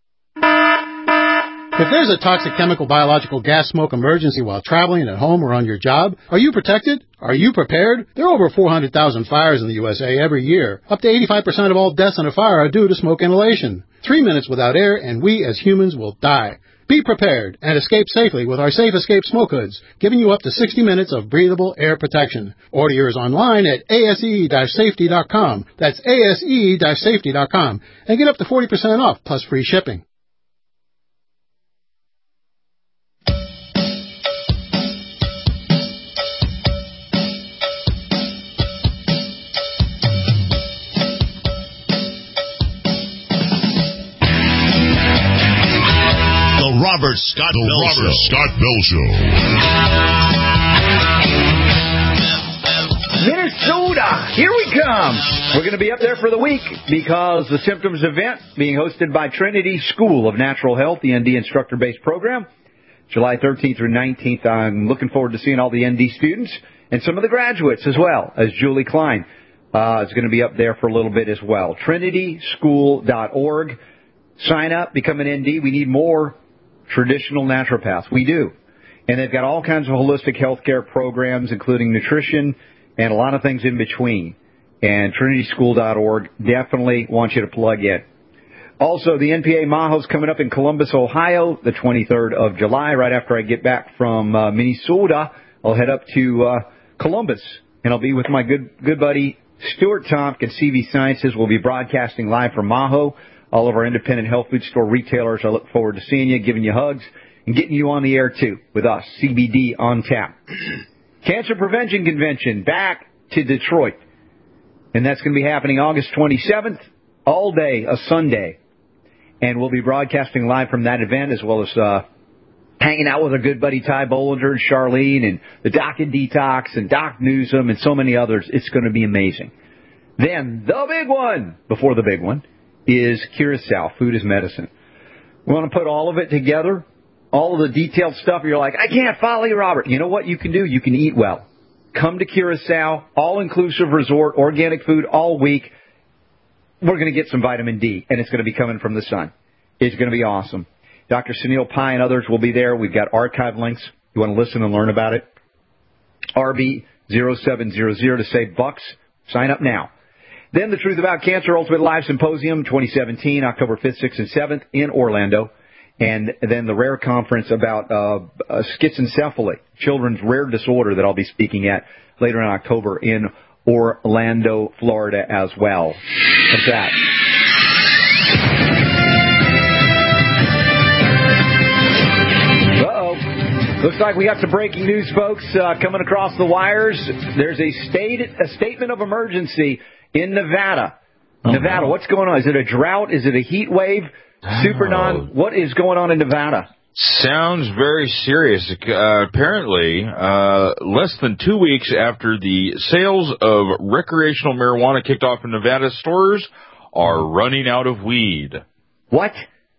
If there's a toxic chemical, biological, gas, smoke emergency while traveling at home or on your job, are you protected? Are you prepared? There are over four hundred thousand fires in the U S A every year. Up to eighty-five percent of all deaths in a fire are due to smoke inhalation. Three minutes without air and we as humans will die. Be prepared and escape safely with our Safe Escape smoke hoods, giving you up to sixty minutes of breathable air protection. Order yours online at A S E safety dot com. That's A S E safety dot com. And get up to forty percent off plus free shipping.
Robert Scott the Bell Robert Show. Scott Bell Show.
Minnesota, here we come. We're going to be up there for the week because the Symptoms event being hosted by Trinity School of Natural Health, the N D instructor-based program, July thirteenth through nineteenth. I'm looking forward to seeing all the N D students and some of the graduates as well, as Julie Klein uh, is going to be up there for a little bit as well. trinity school dot org. Sign up, become an N D. We need more traditional naturopaths. We do. And they've got all kinds of holistic health care programs, including nutrition and a lot of things in between. And trinity school dot org definitely wants you to plug in. Also, the N P A Maho's coming up in Columbus, Ohio, the twenty-third of July. Right after I get back from uh, Minnesota, I'll head up to uh, Columbus, and I'll be with my good good buddy Stuart Tomk at C V Sciences. We'll be broadcasting live from Maho. All of our independent health food store retailers, I look forward to seeing you, giving you hugs, and getting you on the air, too, with us, C B D on tap. Cancer Prevention Convention back to Detroit. And that's going to be happening August twenty-seventh, all day, a Sunday. And we'll be broadcasting live from that event, as well as uh, hanging out with our good buddy Ty Bollinger and Charlene and the Doc and Detox and Doc Newsom and so many others. It's going to be amazing. Then the big one, before the big one, is Curacao, Food is Medicine. We want to put all of it together, all of the detailed stuff. You're like, I can't follow you, Robert. You know what you can do? You can eat well. Come to Curacao, all-inclusive resort, organic food all week. We're going to get some vitamin D, and it's going to be coming from the sun. It's going to be awesome. Doctor Sunil Pai and others will be there. We've got archive links. You want to listen and learn about it? R B zero seven zero zero to save bucks. Sign up now. Then the Truth About Cancer Ultimate Live Symposium twenty seventeen, October fifth, sixth, and seventh in Orlando. And then the Rare Conference about uh, uh, schizencephaly, children's rare disorder that I'll be speaking at later in October in Orlando, Florida as well. What's that? Uh-oh. Looks like we got some breaking news, folks, uh, coming across the wires. There's a state a statement of emergency in Nevada. Oh, Nevada, what's going on? Is it a drought? Is it a heat wave? Super non? What is going on in Nevada?
Sounds very serious. Uh, apparently, uh, less than two weeks after the sales of recreational marijuana kicked off in Nevada, stores are running out of weed.
What?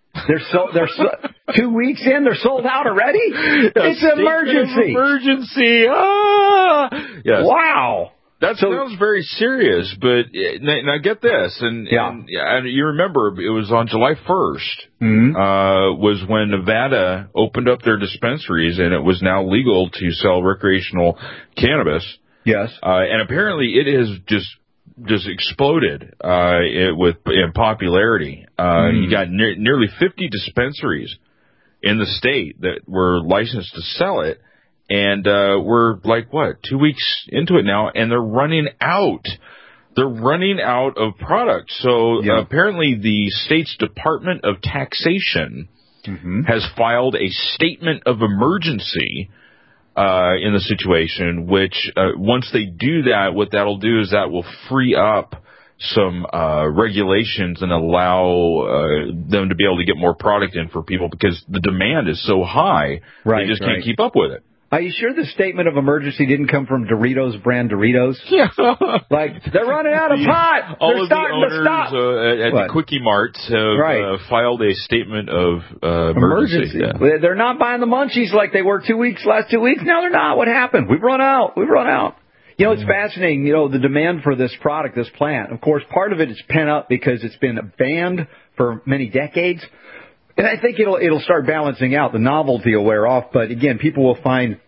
They're so they're so, two weeks in. They're sold out already. It's an emergency.
Emergency. Ah. Yes.
Wow.
That so, sounds very serious, but now get this, and,
yeah.
and, and you remember it was on July first
mm-hmm.
uh, was when Nevada opened up their dispensaries, and it was now legal to sell recreational cannabis.
Yes,
uh, and apparently it has just just exploded uh, it, with in popularity. Uh, mm. You got ne- nearly fifty dispensaries in the state that were licensed to sell it. And uh, we're like, what, two weeks into it now, and they're running out. They're running out of product. So
yeah.
uh, apparently the state's Department of Taxation
mm-hmm.
has filed a statement of emergency uh, in the situation, which uh, once they do that, what that'll do is that will free up some uh, regulations and allow uh, them to be able to get more product in for people because the demand is so high,
right,
they just
right.
can't keep up with it.
Are you sure the statement of emergency didn't come from Doritos brand Doritos?
Yeah.
Like, they're running out of pot.
All
they're
of the
starting
owners
to stop.
Uh, at
what?
the Quickie Marts have
right.
uh, filed a statement of uh, emergency.
emergency.
Yeah.
They're not buying the munchies like they were two weeks, last two weeks. Now they're not. What happened? We've run out. We've run out. You know, it's fascinating, you know, the demand for this product, this plant. Of course, part of it is pent up because it's been banned for many decades. And I think it'll it'll start balancing out. The novelty will wear off. But, again, people will find,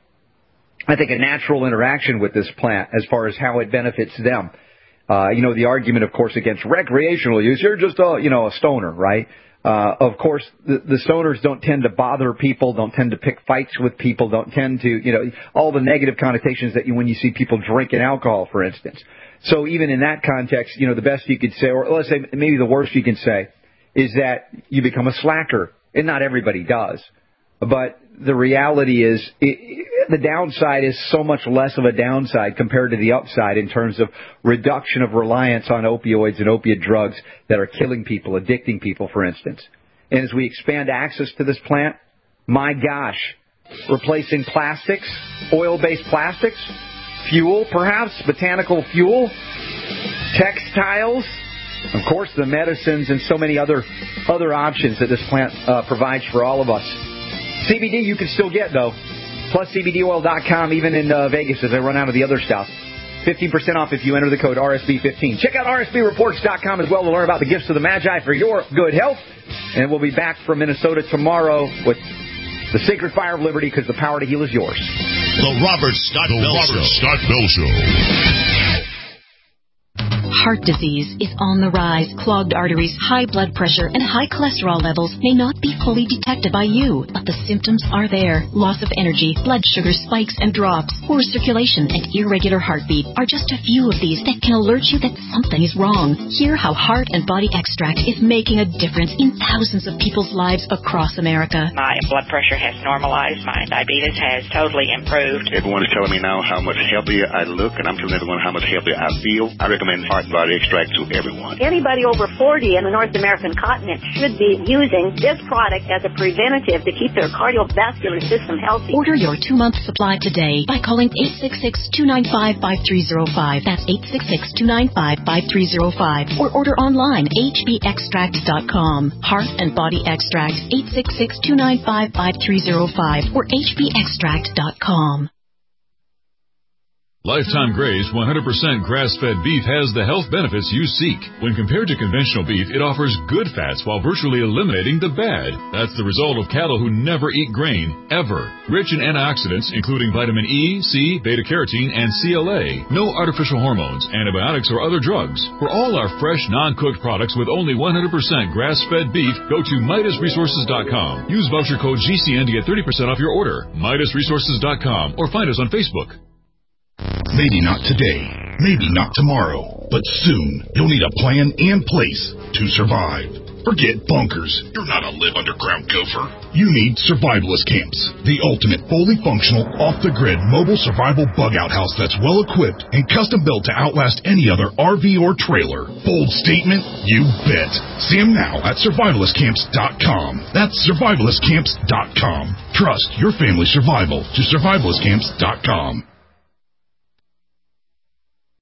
I think, a natural interaction with this plant as far as how it benefits them. Uh, you know, the argument, of course, against recreational use, you're just a, you know, a stoner, right? Uh, of course, the, the stoners don't tend to bother people, don't tend to pick fights with people, don't tend to, you know, all the negative connotations that you, when you see people drinking alcohol, for instance. So even in that context, you know, the best you could say, or let's say maybe the worst you can say, is that you become a slacker. And not everybody does. But the reality is it, the downside is so much less of a downside compared to the upside in terms of reduction of reliance on opioids and opiate drugs that are killing people, addicting people, for instance. And as we expand access to this plant, my gosh, replacing plastics, oil-based plastics, fuel perhaps, botanical fuel, textiles, of course the medicines and so many other other options that this plant uh, provides for all of us. C B D you can still get, though. Plus C B D oil dot com, even in uh, Vegas, as they run out of the other stuff. fifteen percent off if you enter the code R S B fifteen. Check out R S B reports dot com as well to learn about the gifts of the Magi for your good health. And we'll be back from Minnesota tomorrow with the Sacred Fire of Liberty, because the power to heal is yours.
The Robert Scott
the
Bell
Robert
Show.
Scott Bell Show.
Heart disease is on the rise. Clogged arteries, high blood pressure, and high cholesterol levels may not be fully detected by you, but the symptoms are there. Loss of energy, blood sugar spikes and drops, poor circulation, and irregular heartbeat are just a few of these that can alert you that something is wrong. Hear how Heart and Body Extract is making a difference in thousands of people's lives across America.
My blood pressure has normalized. My diabetes has totally improved.
Everyone is telling me now how much healthier I look, and I'm telling everyone how much healthier I feel. I recommend Heart and Body Extract to everyone.
Anybody over forty in the North American continent should be using this product as a preventative to keep their cardiovascular system healthy.
Order your two-month supply today by calling eight six six, two nine five, five three zero five. That's eight six six, two nine five, five three zero five. Or order online, H B extract dot com. Heart and Body Extract, eight six six, two nine five, five three zero five or H B extract dot com.
Lifetime Graze one hundred percent grass-fed beef has the health benefits you seek. When compared to conventional beef, it offers good fats while virtually eliminating the bad. That's the result of cattle who never eat grain, ever. Rich in antioxidants, including vitamin E, C, beta-carotene, and C L A. No artificial hormones, antibiotics, or other drugs. For all our fresh, non-cooked products with only one hundred percent grass-fed beef, go to Midas Resources dot com. Use voucher code G C N to get thirty percent off your order. Midas Resources dot com or find us on Facebook.
Maybe not today, maybe not tomorrow, but soon you'll need a plan in place to survive. Forget bunkers. You're not a live underground gopher. You need survivalist camps, the ultimate fully functional, off-the-grid mobile survival bug-out house that's well-equipped and custom-built to outlast any other R V or trailer. Bold statement? You bet. See them now at survivalist camps dot com. That's survivalist camps dot com. Trust your family's survival to survivalist camps dot com.